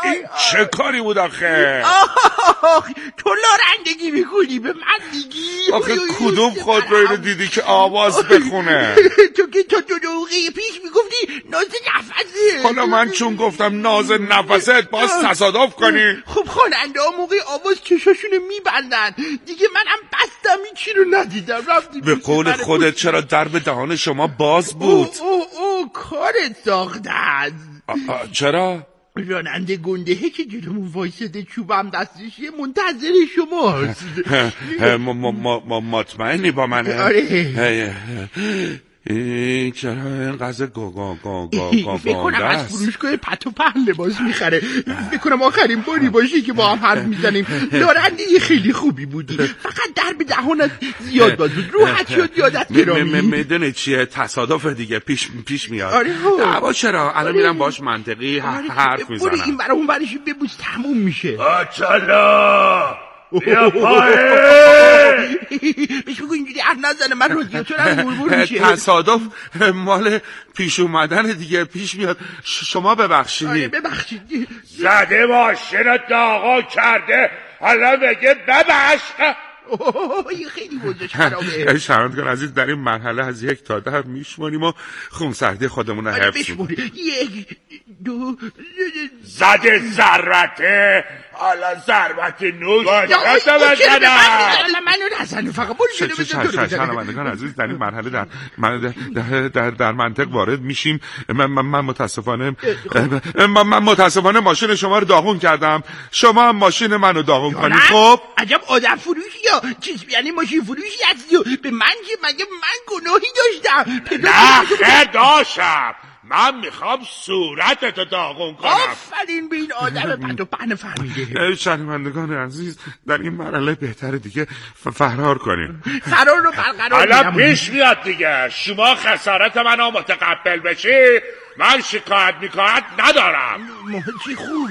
این چه کاری بود آخه؟ تو لارندگی میکنی به من میگی؟ آخه کدوم خودرویی رو دیدی که آواز بخونه؟ تو که تا 2 دقیقه پیش میگفتی ناز نفسه. حالا من چون گفتم ناز نفسه باز تصادف کنی؟ خب خواننده ها موقع آواز چشاشونو میبندن دیگه، منم بستم این چی رو ندیدم. رفتی به قول خودت چرا در به دهان شما باز بود؟ کارت ساخته است. چرا؟ راننده گندهه که جلومون وایساده چوبم دستشه منتظر شماست. مطمئنی با منه؟ آره. این چرا اینقدر فکر کنم از فروشگاه پت و پهن لباس میخره. فکر کنم آخرین باری باشه که با هم حرف میزنیم. راننده خیلی خوبی بودی، فقط در به دهانت زیاد باز بود. روحت شد یادت گرامی. میدونی چیه؟ تصادف دیگه پیش میاد. آره اما چرا؟ الان میرم باش منطقی حرف میزنم. برو این برای اون برشی ببوس تموم میشه. آچالا بیا پایین. بهش بگو اینجوری حرف نزنه، من رادیاتورم بوربور میشه. تصادف مال پیش اومدن دیگه پیش میاد. شما ببخشید. آره ببخشید. زده ماشین داغا کرده حالا بگه ببخش. این خیلی وضعش خرابه. شرمت کن عزیز، در این مرحله از 1 تا 10 میشمونیم و خونسردی خودمون رو حفظ میکنیم. 1 2 زده ضربته حالا ضربت نوش منو نزنه فقط برو شده بزن. شرمندگان عزیز، در این مرحله در منطق وارد میشیم. من متاسفانه ماشین شما رو داغون کردم، شما هم ماشین منو داغون کنید. خب عجب آدم فروشی یا چیز، یعنی ماشین فروشی هستی و به من که مگه من گناهی داشتم؟ نه داشتم. من میخوام صورتتو داغون کنم. آفرین به این آدم پت و پهن فهمیده. شنوندگان عزیز، در این مرحله بهتره دیگه فرار کنیم. فرار رو برقرار حالا پیش میاد دیگه. شما خسارت منو متقبل بشی، من شکایت ندارم. چی خوب.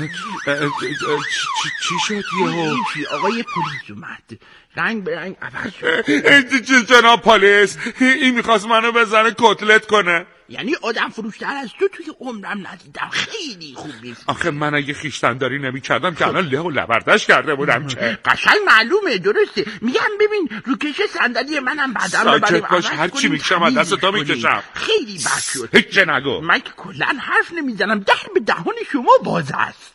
چی شد یهو؟ آقای پلیس اومد، رنگ به رنگ عوض شد. جناب پلیس، این میخواست منو بزنه کتلت کنه. یعنی آدم فروشتر از تو توی عمرم ندیدم. خیلی خوبی. آخه من اگه خیشتنداری نمی کردم که الان له و لبردش کرده بودم. که قشنگ معلومه. درسته میگم. ببین روکش صندلی منم بعدم رو ساکت باش، هر چی میکشم از دست تو میکشم. خیلی بد شد. هیچ نگو. من که کلا حرف نمیزنم، در به دهان شما باز است.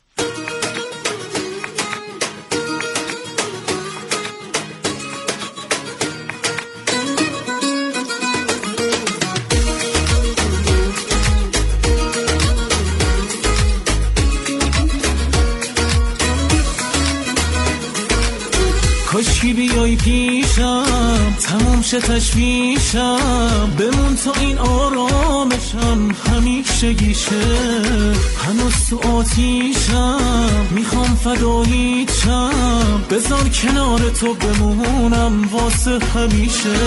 کاشکی بیای پیشم تمام شه تشویشم، بمون تا این آرامشم همیشه گیشه. هنوز تو آتیشم میخوام فداییشم، بذار کنار تو بمونم واسه همیشه.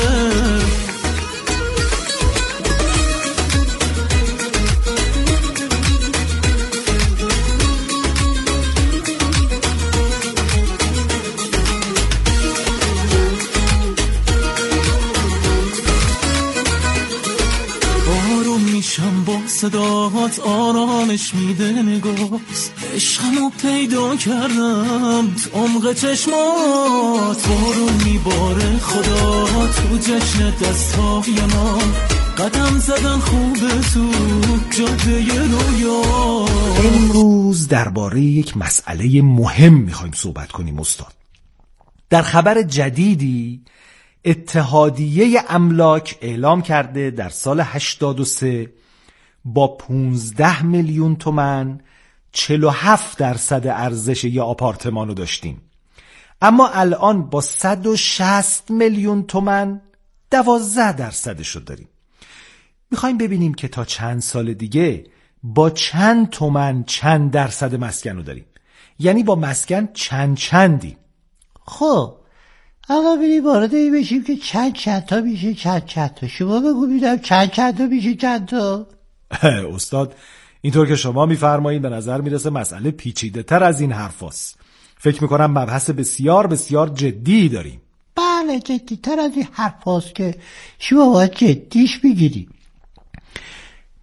صداهات آرامش میده نگاست، عشقمو پیدا کردم تو عمق چشمات. بارون میباره خدا تو جشن دستای من، قدم زدن خوبه تو جاده رویا. امروز درباره یک مسئله مهم میخوایم صحبت کنیم استاد. در خبر جدیدی اتحادیه املاک اعلام کرده در سال 83 با 15 میلیون تومان 47% ارزش یه آپارتمانو داشتیم، اما الان با 160 میلیون تومان 12% شو داریم. میخوایم ببینیم که تا چند سال دیگه با چند تومان چند درصد مسکنو داریم، یعنی با مسکن چندی. خب آقا بریم وارد این بشیم که چند تا میشه چند تا. شما بگو بیدم چند تا میشه چند تا. استاد اینطور که شما میفرمایید به نظر میرسه مسئله پیچیده تر از این حرف هست. فکر میکنم مبحث بسیار بسیار جدی داریم. بله جدی تر از این حرف هست که شما باید جدیش بگیریم.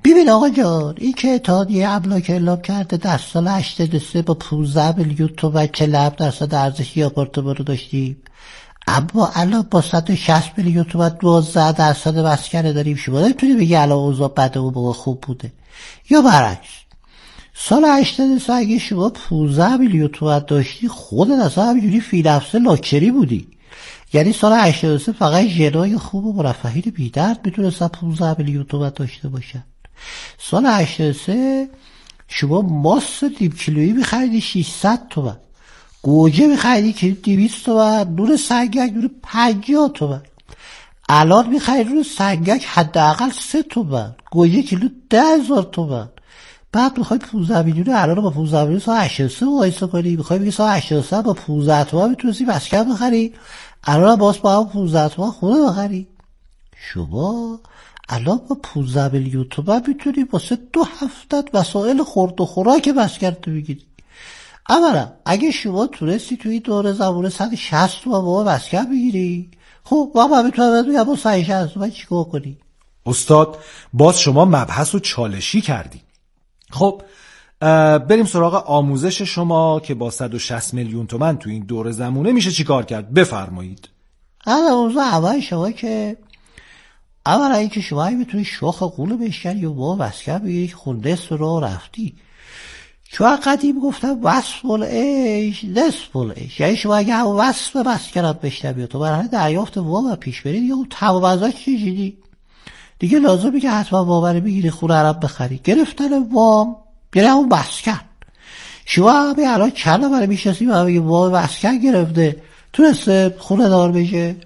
ببین آقا جان، این که اتحادیه املاک اعلام کرده در سال 83 با 15 میلیون تومان 47% ارزش آپارتمان رو داشتیم، اما الان با 160 میلیون تومان 12% مسکن داریم. شما نمیتونی بگی الان اوضاع بده و موقع خوب بوده. یا برعکس، سال 83 اگه شما 15 میلیون تومان داشتی، خودت اصلا همینجوری فی نفسه لاکچری بودی. یعنی سال 83 فقط ژنای خوب و مرفهین بی‌درد میتونستن 15 میلیون تومان داشته باشن. سال 83 شما ماست نیم کیلویی می‌خریدی 600 تومان، گوجه می‌خریدی کیلو 200 تومان، نون سنگک نون 50 تومان. الان می‌خرید نون سنگک حداقل 3 تومان، گوجه کیلو 10,000 تومان. بعد میخوای 15 میلیون الان با 15 میلیون سال 83 مقایسه کنی، میخوای بگی سال 83 با 15 تومان میتونستی مسکن بخری، الان باز با هم 15 تومان خونه بخری. شما الان با 15 میلیون تومان میتونی واسه 2 هفته وسایل خورد و خوراک مسکن تو بگیری. اولا اگه شما تونستی توی دوره زمان 160 تومان با مسکن بگیری، خب ما میتونم بگم با 160 تومان چیکار کنی؟ استاد باز شما مبحث رو چالشی کردی. خب بریم سراغ آموزش شما که با 160 میلیون تومان تو این دوره زمونه میشه چی کار کرد؟ بفرمایید. موضوع اول شما که اولا این که شما میتونی شاخ قول بشکنی یا با مسکن بگیری که خود نصف رو رفتی. چون قدیم گفتم وصف العیش نصف العیش، یعنی شما اگه هم وصف مسکنت بشنبی تو برای دریافت وام پیش برید یا تمام ازاش چیزی دیگه لازمه که حتما وام بگیری خونه عرب بخری. گرفتن وام یعنی همون مسکن. شما همه الان چند نفر میشناسیم همه وام مسکن گرفته تونسته خونه دار بشه؟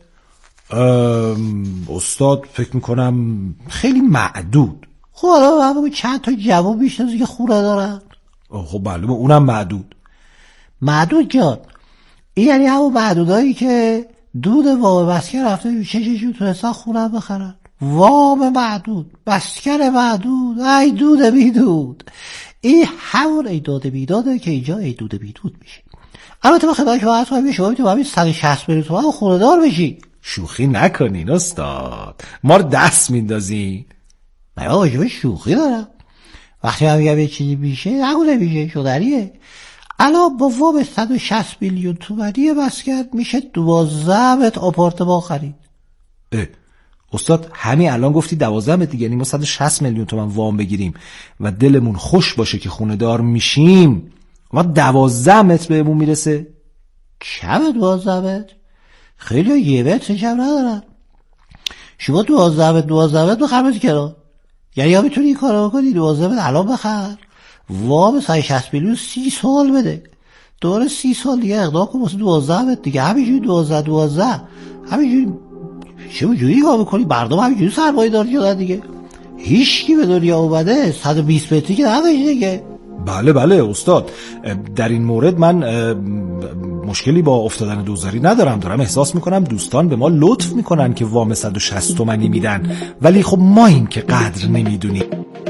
استاد فکر میکنم خیلی معدود. خب الان همه چند تا جواب میشناسی که خونه دارن؟ خب بله اونم معدود جان، این یعنی همون معدودایی که دود وام مسکن رفته چششون تونستن خونه بخرن. وام معدود، مسکن معدود، ای دود بیدود. این همون ای دود بیداده که اینجا ای دود بیدود میشه. البته با خدای شما حتما شما میتونم همین 160 میلیون تومان خونه دار بشی. شوخی نکنین استاد، ما رو دست میندازین. من واجبه شوخی دارم. وقتی من میگم یه چیزی میشه نگو نمیشه، شدریه. الان با وام 160 میلیون تومانی مسکن میشه 12 متر آپارتمان خرید. استاد همین الان گفتی 12 متر دیگه، یعنی ما 160 میلیون تومان وام بگیریم و دلمون خوش باشه که خونه دار میشیم، ما 12 متر بهمون میرسه؟ کمه 12 متر؟ خیلی یه متر کم ندارن. شما 12 متر بخر کرد، یعنی یا میتونی این کارو بکنی 12 متر الان بخر، وام 160 میلیون 30 سال بده، دوره 30 سال دیگه اقدام کن واسه 12 متر دیگه. همینجوری 12 همینجوری چه جوری کار بکنی؟ مردم همینجوری سرمایه داری شدن دیگه. هیچ کی به دنیا اومده 120 متری که نداشته دیگه. بله استاد، در این مورد من مشکلی با افتادن دوزاری ندارم. دارم احساس میکنم دوستان به ما لطف میکنن که وام 160 تومانی میدن، ولی خب ما این که قدر نمیدونیم.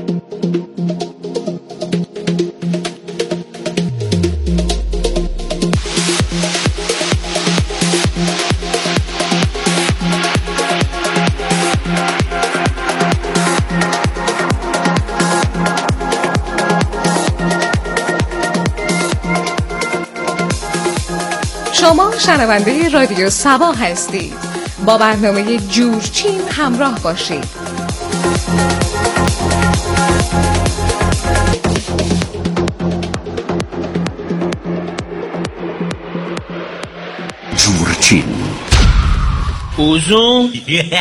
شما شنونده رادیو سبا هستید. با برنامه جورچین همراه باشید. جورچین اوزون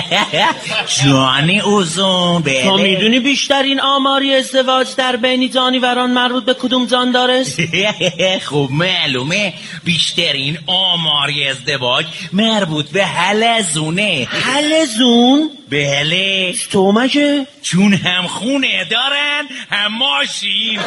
جانی اوزون تو میدونی بیشترین آماری ازدواج در بین جانوران مربوط به کدوم جاندار است؟ خب معلومه بیشترین آماری ازدواج مربوط به حلزونه. حلزون؟ بله. تو مگه؟ چون هم خونه دارن هم ماشین.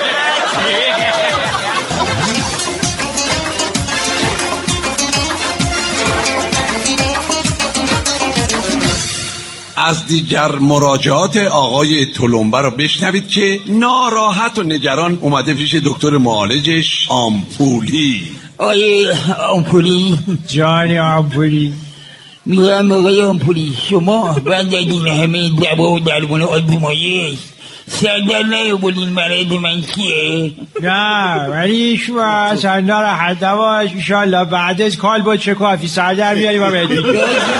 از دیگر مراجعات آقای تلمبه رو بشنوید که ناراحت و نگران اومده پیش دکتر معالجش آمپولی. آمپولی جان آمپولی، میگم آقای آمپولی، شما بعد از این همه دوا و درمان آزمایش صندل بولین برای من کیه؟ نه ولی شما صندل راحت نباش. ایشالله بعد از کال با چه کافی سر در بیاریم و بهتون.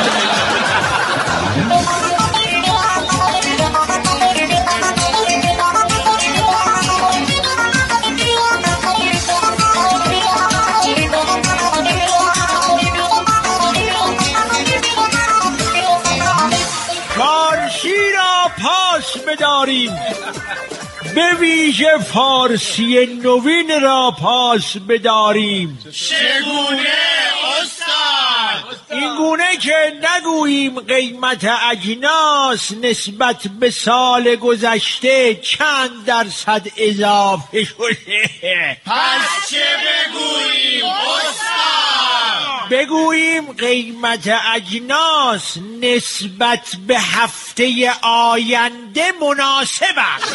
بداریم به ویژه فارسی نوین را پاس بداریم. چگونه استاد؟ این گونه که نگوییم قیمت اجناس نسبت به سال گذشته چند درصد اضافه شده. پس چه بگوییم استاد؟ بگوییم قیمت اجناس نسبت به هفته آینده مناسب است.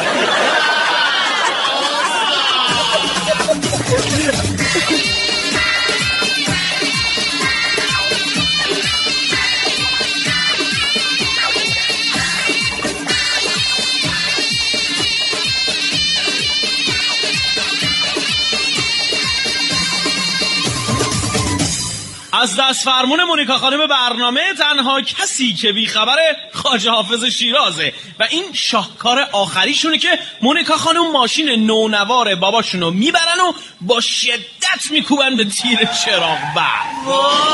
از دست فرمون مونیکا خانم برنامه تنها کسی که بیخبره خواجه حافظ شیرازه و این شاهکار آخریشونه که مونیکا خانم ماشین نونوار باباشونو میبرن و با شدت میکوبن به تیر چراغ برق.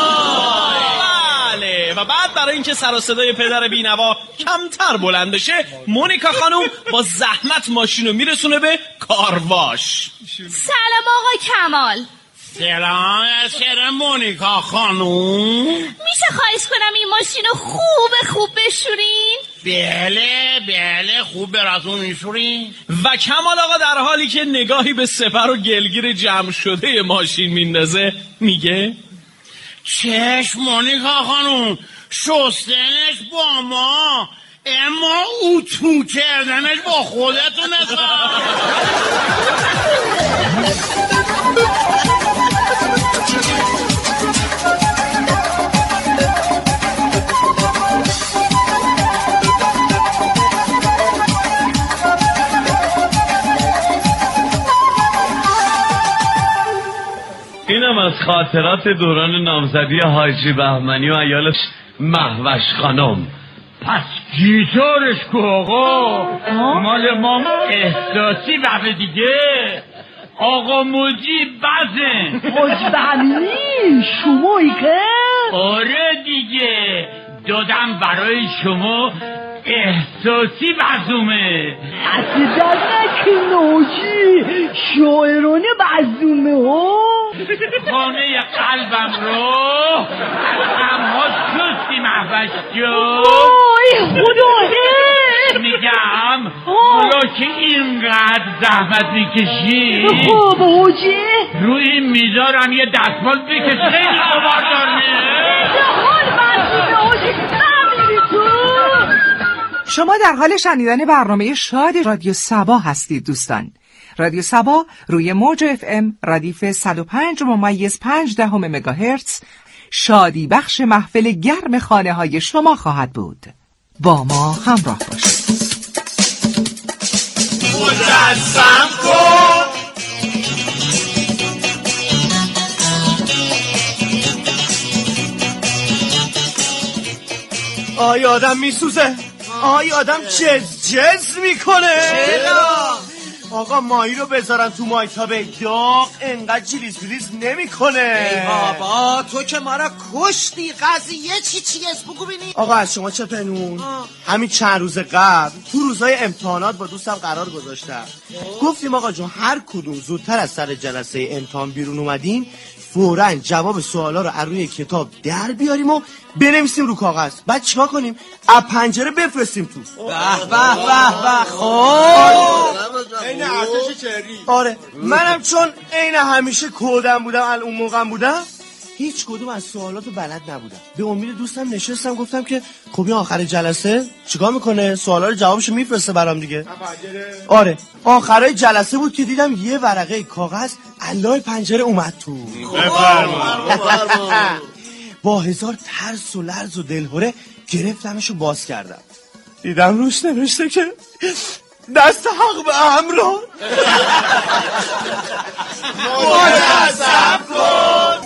بله و بعد برای اینکه سر و صدای پدر بینوا کمتر بلند بشه مونیکا خانم با زحمت ماشینو میرسونه به کارواش. سلام آقا کمال. سلام از شهر مونیکا خانوم. میشه خواهش کنم این ماشین رو خوب بشورین؟ بله خوب براتون میشورین. و کمال آقا در حالی که نگاهی به سپر و گلگیر جمع شده ماشین میندازه میگه چشم مونیکا خانوم، شستنش با ما اما اتو کردنش با خودتون اینم از خاطرات دوران نامزدی حاجی بهمنی و عیالش مهوش خانم. پس گیتارش کو آقا؟ مال ما احساسی وقت دیگه. آقا موجی بزن. حاجی بهمنی شمایی که؟ آره دیگه دادم برای شما احساسی بزومه. حسی در نکنه حاجی، شاعرانه بزومه ها. خانه قلبم رو اما شستی مهوش جو. ای خداهی میگم حالا که اینقدر زحمت میکشی خب حاجی روی میذارم یه دستمال بکش خیلی خبردار شما در حال شنیدن برنامه شاد رادیو سبا هستید دوستان. رادیو سبا روی موج FM ردیف 105.5 مگاهرتز شادی بخش محفل گرم خانه های شما خواهد بود. با ما همراه باشید. مجسم کن آی آدم میسوزه، آی آدم جز میکنه. چرا؟ آقا ماهی رو بذارن تو مایتابه داغ انقدر جلیز بلیز نمیکنه. ای بابا تو که ما را کشتی. قضیه چیه بگو بینی. آقا از شما چه پنون؟ همین چند روز قبل تو روزهای امتحانات با دوستم قرار گذاشتم. گفتیم آقا جون هر کدوم زودتر از سر جلسه امتحان بیرون اومدیم فوراً جواب سوالا رو از روی کتاب در بیاریم و بنویسیم رو کاغذ. بعد چیکار کنیم؟ از پنجره بفرستیم تو. به به به. خب عین ارتش چری. آره منم چون عین همیشه کودم بودم اون موقعم بودم هیچ کدوم از سوالاتو بلد نبودم. به امید دوستم نشستم گفتم که خب این آخر جلسه چیکار میکنه؟ سوالا رو جوابشو میفرسته برام دیگه. آره آخرای جلسه بود که دیدم یه ورقه کاغذ الله پنجره اومد تو. با هزار ترس و لرز و دلهوره گرفتمشو باز کردم. دیدم روش نوشته که دست حق به امران متصف کن.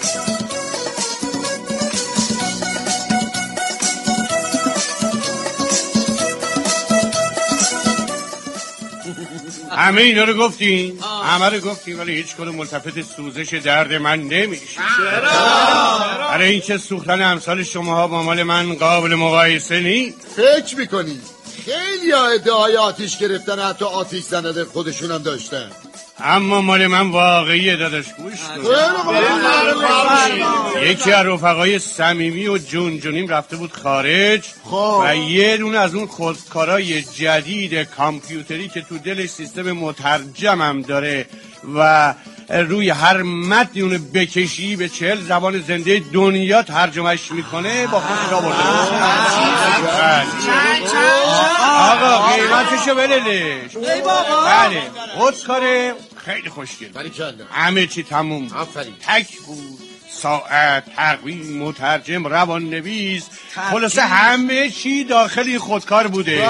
همه اینا رو گفتین؟ همه رو گفتین ولی هیچ کدوم ملتفت سوزش درد من نمیشه. چرا؟ برای این که سوختن امثال شماها با مال من قابل مقایسه نیست. فکر میکنی خیلی ها ادعای آتیش گرفتن، حتی آتیش زنده خودشون هم داشتن، اما مال من واقعیه داداش. گوش کن. یکی از رفقای صمیمی و جونیم رفته بود خارج و یه دونه از اون خودکارای جدید کامپیوتری که تو دلش سیستم مترجم هم داره و روی هر متنی اونو بکشی به 40 زبان زنده دنیا ترجمهش میکنه با خودش آورده. آقا قیمتشو بلدش. بله خودکاره خیلی خوشگل، همه چی تموم، تک بود، ساعت، تقویم، مترجم، روان نویس، خلاصه همه چی داخل خودکار بوده.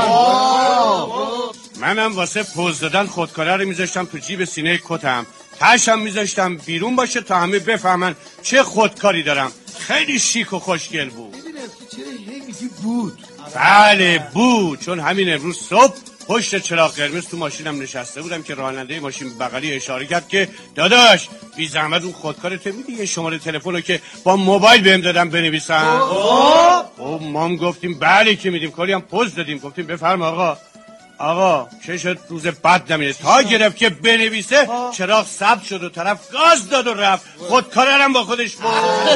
منم واسه پوز دادن خودکاره رو میذاشتم تو جیب سینه کتم، تاشم میذاشتم بیرون باشه تا همه بفهمن چه خودکاری دارم. خیلی شیک و خوشگل بود. بود؟ بله بود، چون همین امروز صبح پشت چراغ قرمز تو ماشینم نشسته بودم که راننده ماشین بغلی اشاره کرد که داداش بی زحمت اون خودکارت میدی یه شماره تلفن رو که با موبایل بهم دادم بنویسم. ما هم گفتیم بله که میدیم، کلی هم پوز دادیم، گفتیم بفرما آقا چه شد روز بد نمیده تا گرفت که بنویسه چراغ ثبت شد و طرف گاز داد و رفت، خودکارم با خودش بود.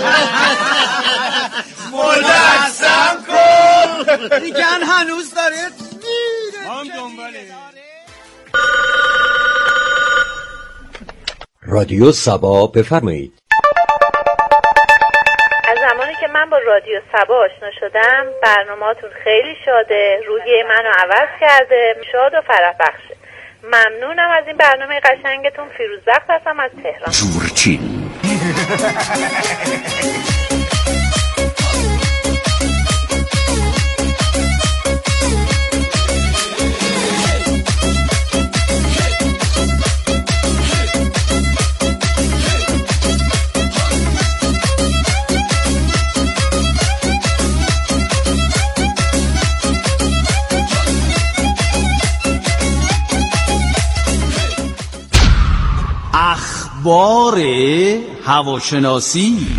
مجسم کن. میگن هنوز داره میره. ما هم دنباله. رادیو سبا بفرمایید. از زمانی که من با رادیو سبا آشنا شدم برنامه‌هاتون خیلی شاده، روحیه منو عوض کرده، شاد و فرح بخشه. ممنونم از این برنامه قشنگتون. فیروزبخت هستم از تهران. جورچین. اخبار هواشناسی.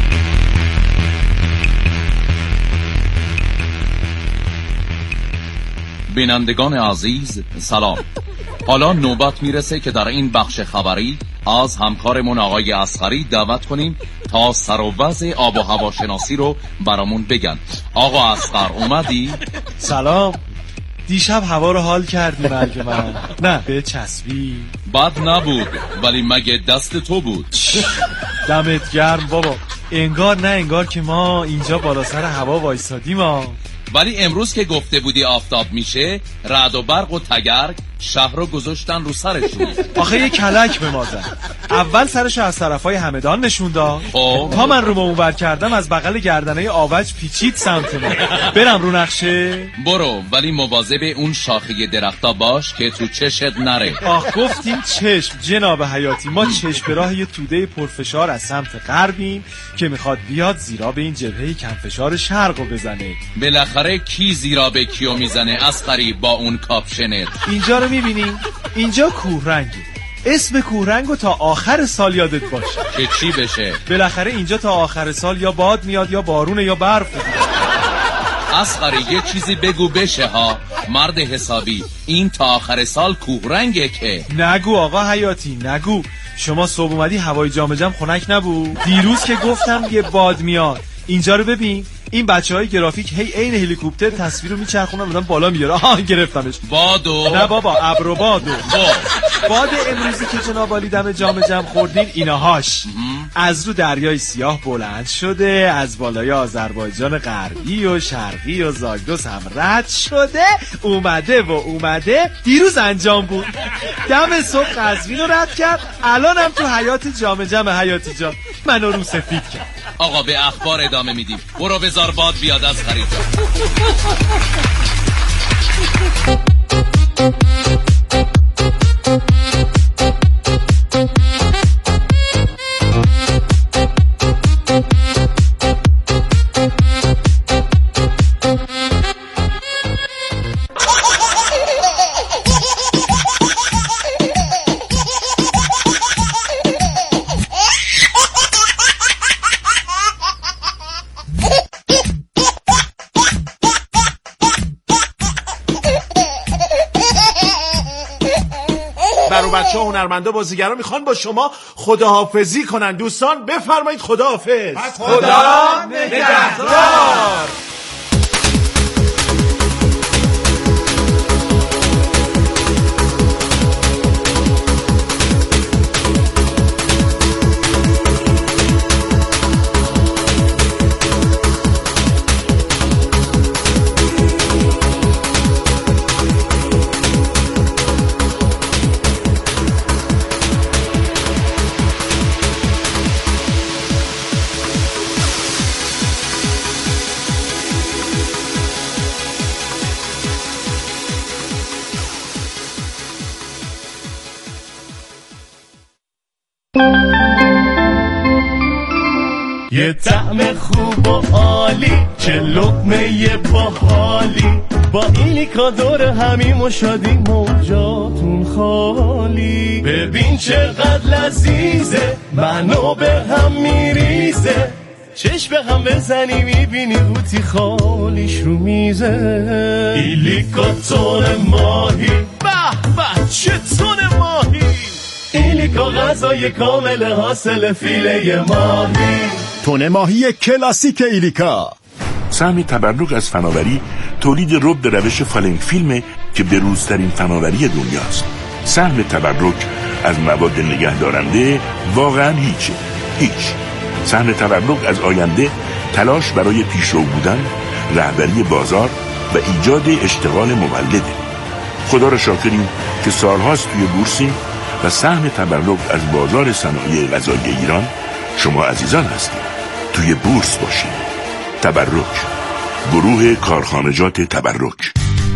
بینندگان عزیز سلام. حالا نوبت میرسه که در این بخش خبری از همکارمون آقای اصغری دعوت کنیم تا سر و وضع آب و هواشناسی رو برامون بگن. آقا اصغر اومدی؟ سلام. دیشب هوا رو حال کردی مرگ من. نه به چسبی بد نبود ولی مگه دست تو بود؟ دمت گرم بابا. انگار نه انگار که ما اینجا بالا سر هوا وایسادیم ولی امروز که گفته بودی آفتاب میشه، رعد و برق و تگرگ شهر رو گذاشتن رو سرشون. آخه یه کلک به ما زد. اول سرشو از طرفای همدان نشون داد، تا من رو اونور کردم از بغل گردنه آوج پیچید سمت ما. برم رو نقشه؟ برو، ولی مواظب اون شاخه درختا باش که تو چشت نره. آخ گفتیم چشم جناب حیاتی، ما چشم به راه یه توده پرفشار از سمت غربیم که میخواد بیاد زیرا به این جبهه کم فشار شرقو بزنه. بالاخره کی زیرا به کیو میزنه اصغری با اون کاپشنت؟ اینجا رو میبینی؟ اینجا کوهرنگه. اسم کوهرنگو تا آخر سال یادت باشه. که چی بشه؟ بالاخره اینجا تا آخر سال یا باد میاد یا بارونه یا برف. اصغری یه چیزی بگو بشه ها، مرد حسابی. این تا آخر سال کوهرنگه که. نگو آقا حیاتی نگو. شما صبح اومدی هوای جام جم خنک نبود؟ دیروز که گفتم یه باد میاد. اینجا رو ببین، این بچهای گرافیک هی عین هلیکوپتر تصویر رو میچرخونن بودن بالا میاره. آها گرفتمش. بادو؟ نه بابا ابر و بادو. باد امروزی که جناب عالی دم جام جم خوردین ایناهاش از رو دریای سیاه بلند شده، از بالای آذربایجان غربی و شرقی و زاگرس هم رد شده، اومده دیروز انجام بود. دم صبح قزوین رو رد کرد، الانم تو حیات جام جم حیاتی جان منو رو سفید کرد. آقا به اخبار ادامه میدیم. برو بذار باد بیاد از خرید. هنرمندا بازیگران میخوان با شما خداحافظی کنن. دوستان بفرمایید خداحافظ. خدا نگهدار. یه طعم خوب و عالی، چه لقمه باحالی، با ایلیکا دور همیم و شادی موجاتون خالی. ببین چقدر لذیذه، منو به هم میریزه، چشم به هم بزنی میبینی قوطی خالیش رو میزه. ایلیکا تون ماهی، به به چه تون ماهی، ایلیکا غذای کامل حاصل فیله ماهی. تون ماهی کلاسیک ایلیکا. سهم تبرک از فناوری تولید رب روش فالنگ فیلمه که بروزترین فناوری دنیاست. سهم تبرک از مواد نگهدارنده واقعا هیچ. سهم تبرک از آینده تلاش برای پیشرو بودن، رهبری بازار و ایجاد اشتغال مولده. خدا را شاکریم که سالهاست توی بورسیم و سهم تبرک از بازار صنایع غذایی ایران شما عزیزان هستید. توی بورس باشید. تبرک، گروه کارخانجات تبرک.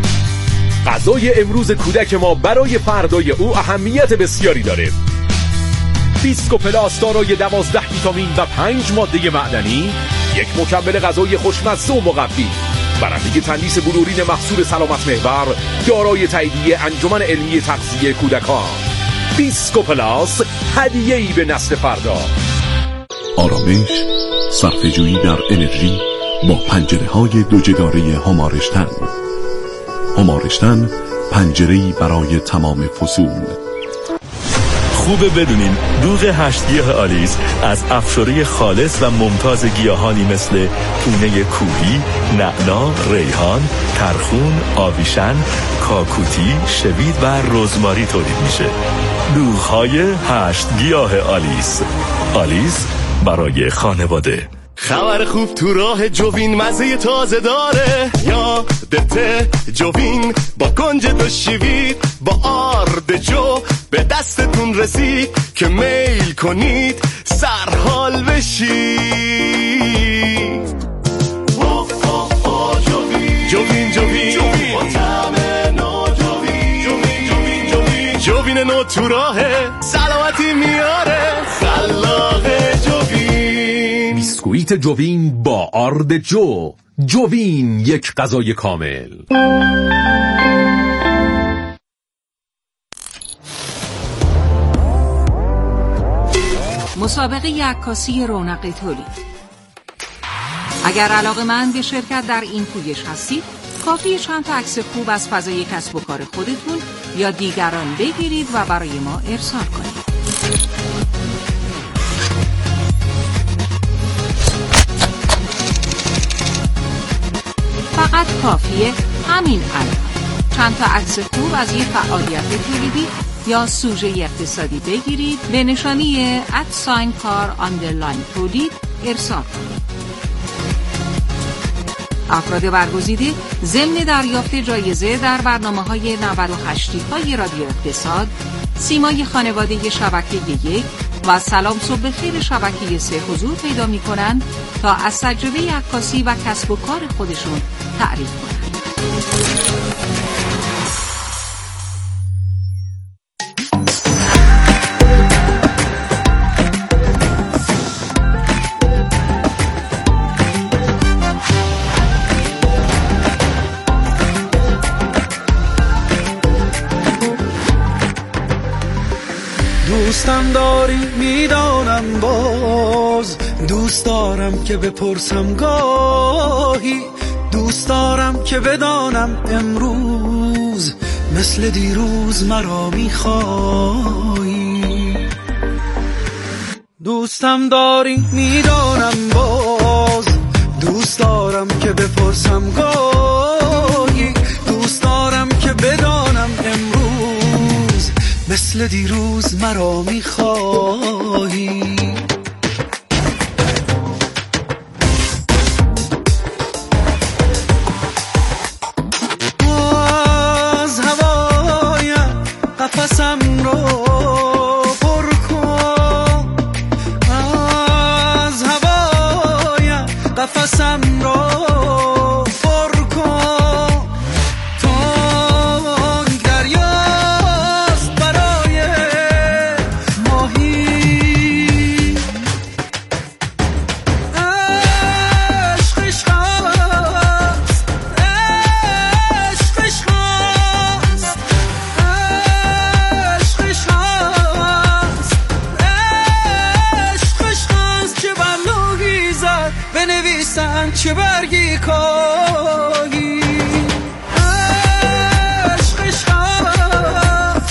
غذای امروز کودک ما برای فردای او اهمیت بسیاری داره. بیسکو پلاس دارای 12 ویتامین و 5 ماده معدنی، یک مکمل غذایی خوشمزه و مقوی، برنده تندیس بلورین محصول سلامت محور، دارای تاییدیه انجمن علمی تغذیه کودکان. بیسکو پلاس، هدیه‌ای به نسل فردا. آرامش، صرفه‌جویی در انرژی با پنجره‌های دو جداره همارشتن. همارشتن، پنجره‌ای برای تمام فصول. خوبه بدونین دوغ 8 گیاه آلیس از افشاره خالص و ممتاز گیاهانی مثل پونه کوهی، نعنا، ریحان، ترخون، آویشن، کاکوتی، شوید و رزماری تولید میشه. دوغ‌های 8 گیاه آلیس. آلیس برای خانواده. خبر خوب تو راه جوین مزه تازه داره، یادته جوین با کنج دو شیوید با آرد جو به دستتون رسید که میل کنید سرحال بشید. جوین با طعم نو جوین نو تو راهه، سلامتی میاره، خلاقه جوین. بیسکویت جوین با آرد جوین، یک غذای کامل. مسابقه عکاسی رونق تولید. اگر علاقه‌مند به شرکت در این پویش هستید، کافیه چند تا عکس خوب از فضای کسب و کار خودتون یا دیگران بگیرید و برای ما ارسال کنید. فقط کافیه همین الان چند تا عکس خوب از یک فعالیت تولیدی یا سوژه اقتصادی بگیرید، به نشانی @کار_تولید ارسال کنید. افراد برگزیده ضمن دریافت جایزه در برنامه‌های 98های رادیو اقتصاد، سیمای خانواده شبکه 1 و سلام صبح بخیر شبکه 3 حضور پیدا می‌کنند تا از تجربه عکاسی و کسب و کار خودشون تعریف کنند. دوستم داری میدانم، باز دوست دارم که بپرسم گاهی، دوست دارم که بدانم امروز مثل دیروز مرا میخوایی. دوستم داری میدانم باز، دوست دارم که بپرسم گاهی، دوست دارم که بدانم امروز مثل دیروز مرا میخوایی. از هوایم قفسم رو پر کن، از هوایم قفسم رو پر کن. تنگ دریاست برای ماهی، عشقش هست، عشقش هست، عشقش هست، عشقش هست. چه بلوغی زد بنویسن چه برگی کاهی. عشقش هست،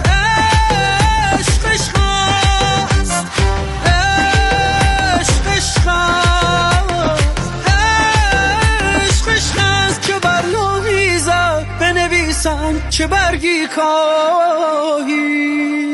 عشقش هست، عشقش هست، عشقش هست. چه بلوغی زد بنویسن چه برگی کاهی.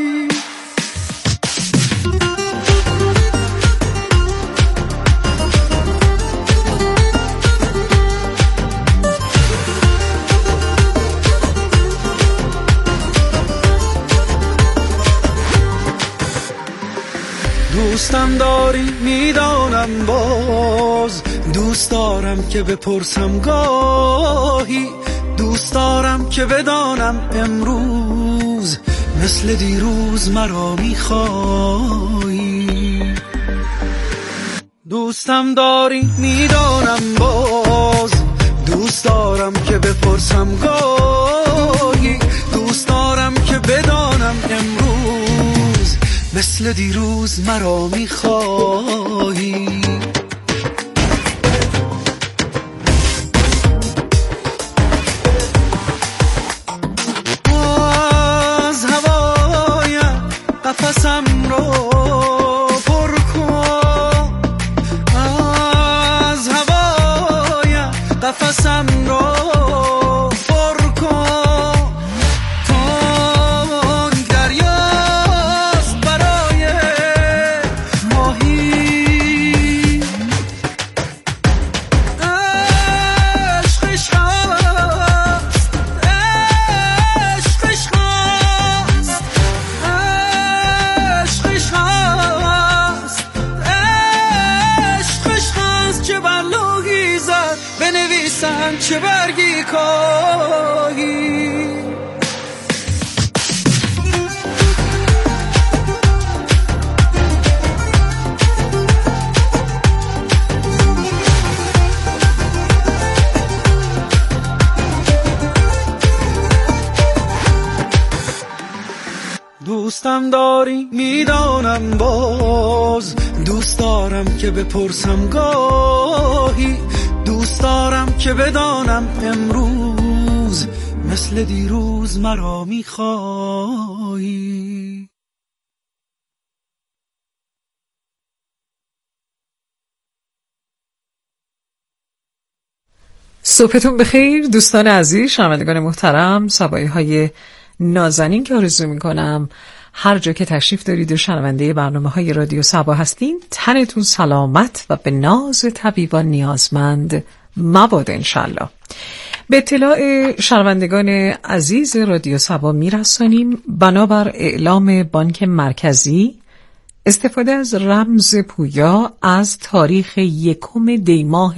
دوستم داری میدانم باز، دوست دارم که بپرسم گاهی، دوست دارم که بدانم امروز مثل دیروز مرا میخوایی. دوستم داری میدانم باز، دوست دارم که بپرسم گاهی، دوست دارم که بدانم امروز مثل دیروز مرا میخوایی. از هوایم قفسم رو پر کن، از هوایم قفسم رو پر کن. تنگ دریاست برای ماهی، عشقش هست، عشقش هست، عشقش هست، عشقش هست. چه بلوغی زد بنویسن چه برگی کاهی. دوستم داری میدانم باز، دوست دارم که بپرسم گاهی، دوست دارم که بدانم امروز مثل دیروز مرا میخوایی. صبحتون بخیر دوستان عزیز، شنوندگان محترم، صباحی های نازنین که آرزو میکنم هر جا که تشریف دارید و شنونده برنامه های رادیو صبا هستین تنتون سلامت و به ناز طبیبان نیازمند مبادا انشالله. به اطلاع شنوندگان عزیز رادیو صبا میرسانیم بنابر اعلام بانک مرکزی استفاده از رمز پویا از تاریخ 1 دی ماه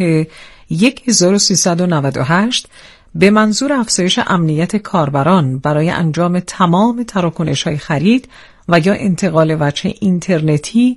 1398 به منظور افزایش امنیت کاربران برای انجام تمام تراکنش‌های خرید و یا انتقال وجه اینترنتی